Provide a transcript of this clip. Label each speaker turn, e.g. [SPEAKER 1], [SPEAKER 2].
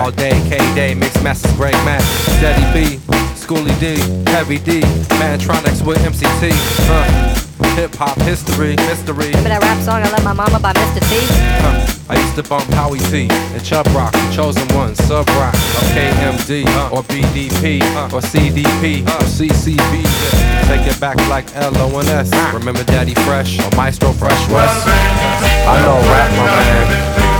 [SPEAKER 1] All day, K-Day, mixed masters, Greg Mac, Steady B, Schoolie D, Heavy D, Mantronics with MCT. Hip hop history, mystery.
[SPEAKER 2] Remember that rap song I Love My Mama by Mr. T?
[SPEAKER 1] I used to bump Howie T and Chubb Rock, Chosen One, Sub Rock, or KMD, or BDP, or CDP, or CCB. Take it back like LONS. Remember Daddy Fresh or Maestro Fresh West? I know rap, my man.